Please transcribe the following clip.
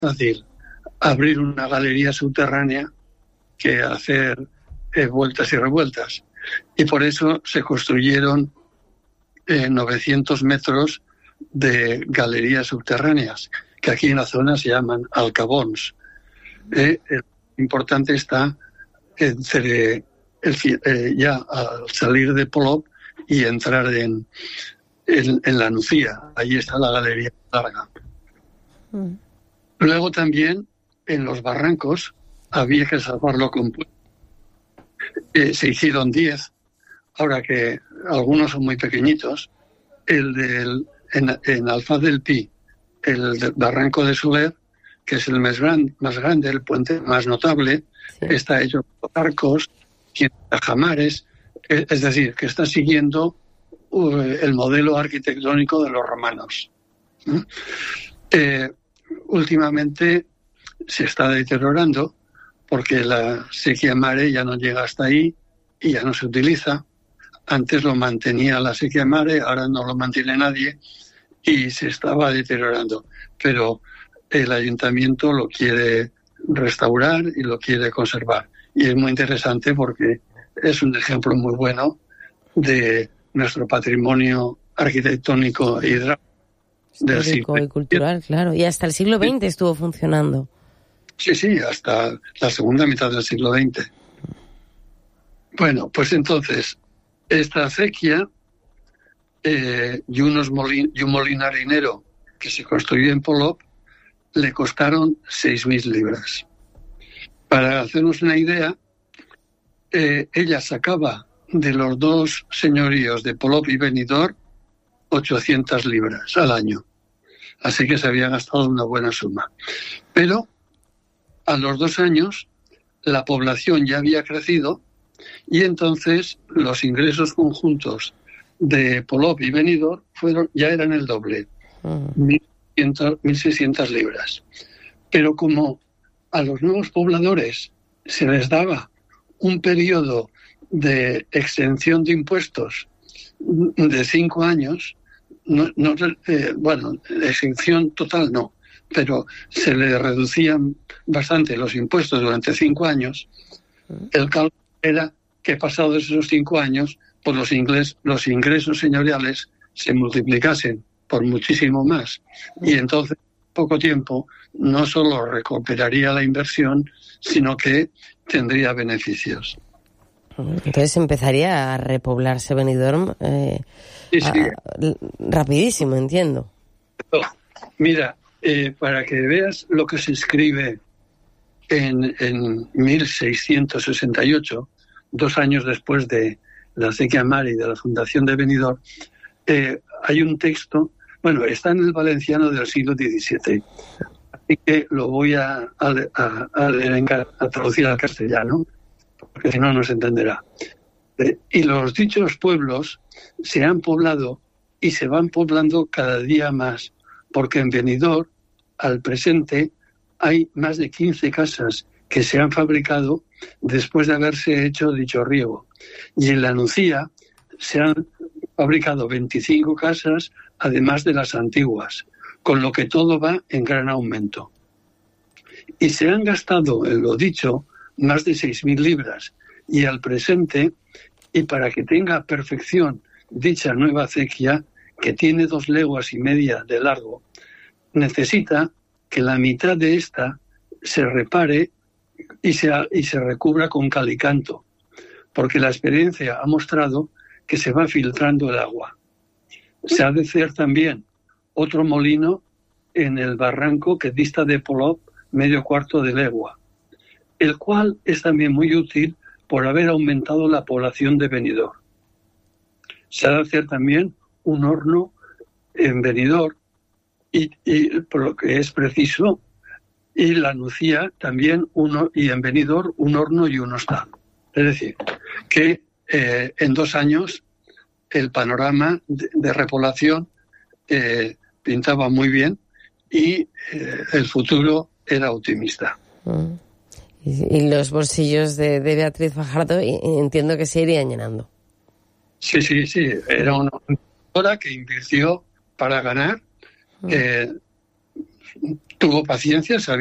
fácil abrir una galería subterránea que hacer vueltas y revueltas. Y por eso se construyeron 900 metros de galerías subterráneas, que aquí en la zona se llaman alcabons. Lo importante está entre ya al salir de Polop y entrar en la Nucía. Allí está la galería larga. Luego también en los barrancos había que salvarlo con se hicieron 10, ahora que algunos son muy pequeñitos. En Alfaz del Pi, el barranco de Soler, que es el más grande, el puente más notable, sí, está hecho por arcos, tiene tajamares, es decir, que está siguiendo el modelo arquitectónico de los romanos. Últimamente se está deteriorando porque la sequía mare ya no llega hasta ahí y ya no se utiliza. Antes lo mantenía la sequía mare, ahora no lo mantiene nadie y se estaba deteriorando. Pero el ayuntamiento lo quiere restaurar y lo quiere conservar. Y es muy interesante porque es un ejemplo muy bueno de nuestro patrimonio arquitectónico e histórico y cultural, claro. Y hasta el siglo XX estuvo funcionando. Sí, hasta la segunda mitad del siglo XX. Bueno, pues entonces, esta acequia y un molino harinero que se construyó en Polop le costaron 6.000 libras. Para hacernos una idea, ella sacaba de los dos señoríos de Polop y Benidorm 800 libras al año. Así que se había gastado una buena suma. Pero a los 2 años la población ya había crecido y entonces los ingresos conjuntos de Polop y Benidorm ya eran el doble, 1.600 libras. Pero como a los nuevos pobladores se les daba un periodo de exención de impuestos de 5 años, exención total no, pero se le reducían bastante los impuestos durante 5 años, el cálculo era que pasados esos 5 años, pues los ingresos señoriales se multiplicasen por muchísimo más. Y entonces, en poco tiempo, no solo recuperaría la inversión, sino que tendría beneficios. Entonces empezaría a repoblarse Benidorm rapidísimo, entiendo. Mira, para que veas lo que se escribe en 1668, 2 años después de la acequia mare y de la fundación de Benidorm, hay un texto, está en el valenciano del siglo XVII, así que lo voy a traducir al castellano, porque si no, no se entenderá. Y los dichos pueblos se han poblado y se van poblando cada día más, porque en Benidorm, al presente, hay más de 15 casas que se han fabricado después de haberse hecho dicho riego. Y en la Nucía se han fabricado 25 casas, además de las antiguas, con lo que todo va en gran aumento. Y se han gastado, en lo dicho, más de 6.000 libras. Y al presente, y para que tenga perfección dicha nueva acequia, que tiene 2 leguas y media de largo, necesita que la mitad de esta se repare y se recubra con cal y canto, porque la experiencia ha mostrado que se va filtrando el agua. Se ha de hacer también otro molino en el barranco que dista de Polop medio cuarto de legua, el cual es también muy útil por haber aumentado la población de Benidorm. Se ha de hacer también un horno en Benidorm y por lo que es preciso, y la Nucía también y en Benidorm un horno y un hostal. Es decir, que en 2 años el panorama de repoblación pintaba muy bien y el futuro era optimista. Y los bolsillos de Beatriz Fajardo entiendo que se irían llenando. Sí. Era una hora que invirtió para ganar tuvo paciencia, sabía